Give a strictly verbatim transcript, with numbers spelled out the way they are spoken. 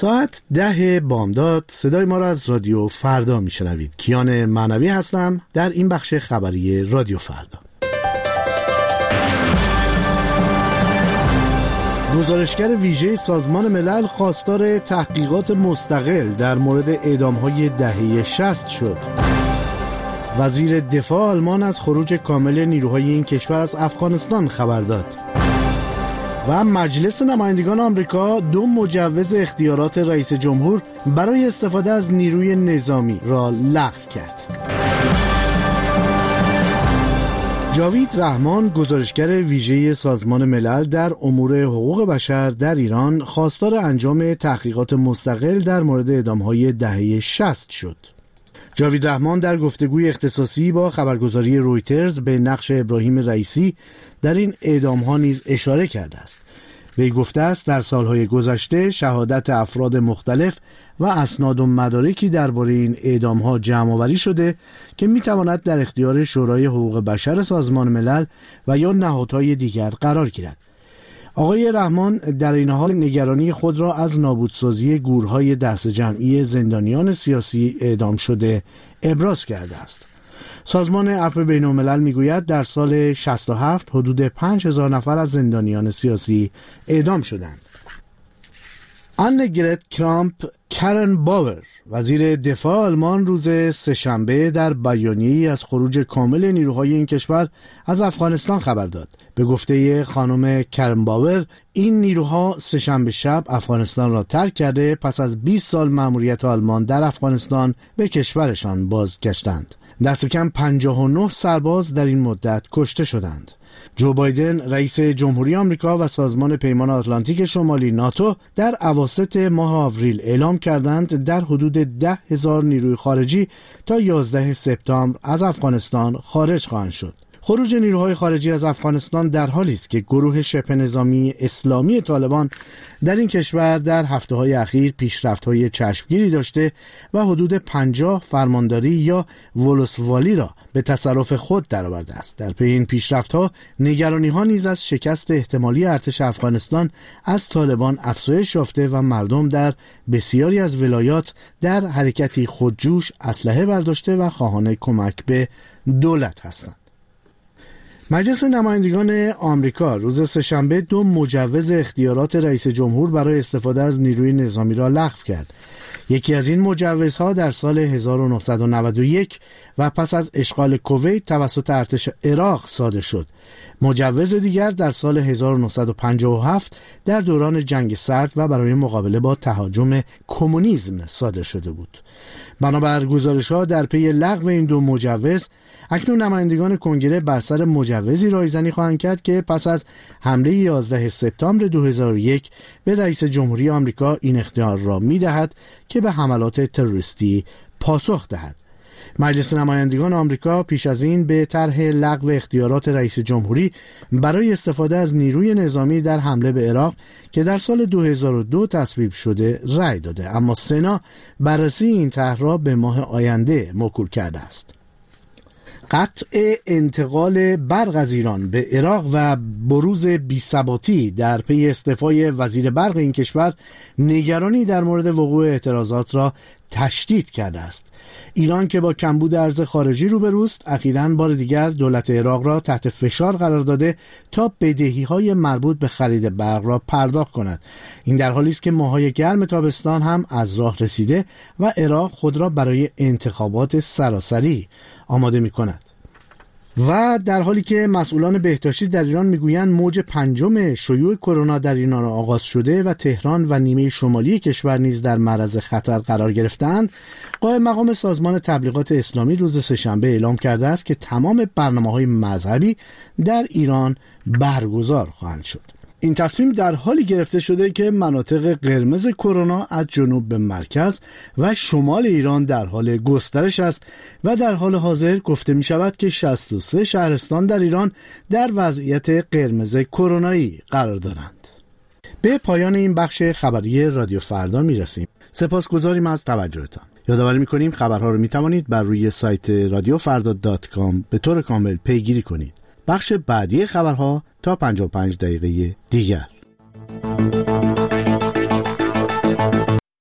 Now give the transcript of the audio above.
ساعت ده بامداد صدای ما را از رادیو فردا میشنوید. کیان معنوی هستم در این بخش خبری رادیو فردا. گزارشگر ویژه سازمان ملل خواستار تحقیقات مستقل در مورد اعدام‌های دهه شصت شد. وزیر دفاع آلمان از خروج کامل نیروهای این کشور از افغانستان خبر داد. و مجلس نمایندگان آمریکا دو مجوز اختیارات رئیس جمهور برای استفاده از نیروی نظامی را لغو کرد. جاوید رحمان، گزارشگر ویژه سازمان ملل در امور حقوق بشر در ایران، خواستار انجام تحقیقات مستقل در مورد اعدام‌های دهه شصت شد. جاوید رحمان در گفتگوی اختصاصی با خبرگزاری رویترز به نقش ابراهیم رئیسی در این اعدام‌ها نیز اشاره کرده است. وی گفته است در سالهای گذشته شهادت افراد مختلف و اسناد و مدارکی درباره این اعدام‌ها جمع‌آوری شده که می‌تواند در اختیار شورای حقوق بشر سازمان ملل و یا نهادهای دیگر قرار گیرد. آقای رحمان در این حال نگرانی خود را از نابودسازی گورهای دست جمعی زندانیان سیاسی اعدام شده ابراز کرده است. سازمان عفو بین‌الملل میگوید در سال شصت و هفت حدود پنج هزار نفر از زندانیان سیاسی اعدام شدند. آنگرت کرامپ کرن باور، وزیر دفاع آلمان، روز سه‌شنبه در بیانیه‌ای از خروج کامل نیروهای این کشور از افغانستان خبر داد. به گفته خانم کرن باور، این نیروها سه‌شنبه شب افغانستان را ترک کرده پس از بیست سال مأموریت آلمان در افغانستان به کشورشان بازگشتند. دست کم پنجاه و نه سرباز در این مدت کشته شدند. جو بایدن، رئیس جمهوری آمریکا و سازمان پیمان آتلانتیک شمالی ناتو در اواسط ماه آوریل اعلام کردند در حدود ده هزار نیروی خارجی تا یازده سپتامبر از افغانستان خارج خواهند شد. خروج نیروهای خارجی از افغانستان در حالی است که گروه شبه نظامی اسلامی طالبان در این کشور در هفته‌های اخیر پیشرفت‌های چشمگیری داشته و حدود پنجاه فرمانداری یا ولسوالی را به تصرف خود درآورده است. در پی این پیشرفت‌ها نگرانی‌ها نیز از شکست احتمالی ارتش افغانستان از طالبان افزایش یافته و مردم در بسیاری از ولایات در حرکتی خودجوش اسلحه برداشته و خواهان کمک به دولت هستند. مجلس نمایندگان آمریکا روز سه‌شنبه دو مجوز اختیارات رئیس جمهور برای استفاده از نیروی نظامی را لغو کرد. یکی از این مجوزها در سال هزار و نهصد و نود و یک و پس از اشغال کویت توسط ارتش عراق صادر شد. مجوز دیگر در سال هزار و نهصد و پنجاه و هفت در دوران جنگ سرد و برای مقابله با تهاجم کمونیسم صادر شده بود. بنابر گزارش‌ها در پی لغو این دو مجوز، اکنون نمایندگان کنگره بر سر مجوزی رایزنی خواهند کرد که پس از حمله یازده سپتامبر دو هزار و یک به رئیس جمهوری آمریکا این اختیار را می‌دهد که به حملات تروریستی پاسخ دهد. مجلس نمایندگان آمریکا پیش از این به طرح لغو اختیارات رئیس جمهوری برای استفاده از نیروی نظامی در حمله به عراق که در سال دو هزار و دو تصویب شده رأی داده، اما سنا بررسی این طرح را به ماه آینده موکول کرده است. قطع انتقال برق از ایران به عراق و بروز بی‌ثباتی در پی استعفای وزیر برق این کشور نگرانی در مورد وقوع اعتراضات را تشدید کرده است. ایران که با کمبود ارز خارجی روبروست، اخیراً بار دیگر دولت عراق را تحت فشار قرار داده تا بدهی‌های مربوط به خرید برق را پرداخت کند. این در حالی است که ماه‌های گرم تابستان هم از راه رسیده و عراق خود را برای انتخابات سراسری آماده می‌کند. و در حالی که مسئولان بهداشتی در ایران میگویند موج پنجم شیوع کرونا در ایران آغاز شده و تهران و نیمه شمالی کشور نیز در معرض خطر قرار گرفتند، قائم مقام سازمان تبلیغات اسلامی روز سه‌شنبه اعلام کرده است که تمام برنامه‌های مذهبی در ایران برگزار خواهند شد. این تصمیم در حالی گرفته شده که مناطق قرمز کرونا از جنوب به مرکز و شمال ایران در حال گسترش است و در حال حاضر گفته می شود که شصت و سه شهرستان در ایران در وضعیت قرمز کرونایی قرار دارند. به پایان این بخش خبری رادیو فردا می رسیم. سپاسگزاریم از توجهتان. یادآوری می کنیم خبرها رو می توانید بر روی سایت رادیو فردا دات کام به طور کامل پیگیری کنید. بخش بعدی خبرها تا پنجاه و پنج دقیقه دیگر.